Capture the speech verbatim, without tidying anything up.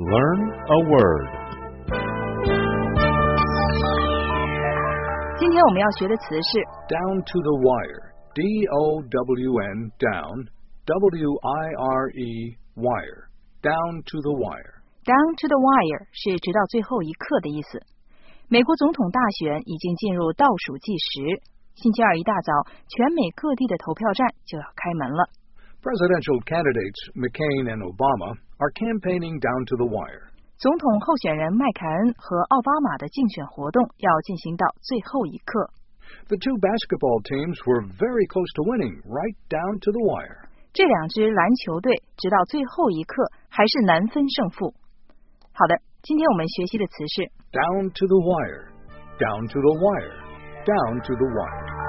Learn a word. 今天我们要学的词是 down to the wire. D O W N down, W I R E wire. Down to the wire. Down to the wire 是直到最后一刻的意思。美国总统大选已经进入倒数计时，星期二一大早，全美各地的投票站就要开门了。 Presidential candidates McCain and Obama are campaigning down to the wire. 总统候选人麦凯恩和奥巴马的竞选活动要进行到最后一刻。 The two basketball teams were very close to winning, right down to the wire. 这两支篮球队直到最后一刻还是难分胜负。好的，今天我们学习的词是 down to the wire, down to the wire, down to the wire.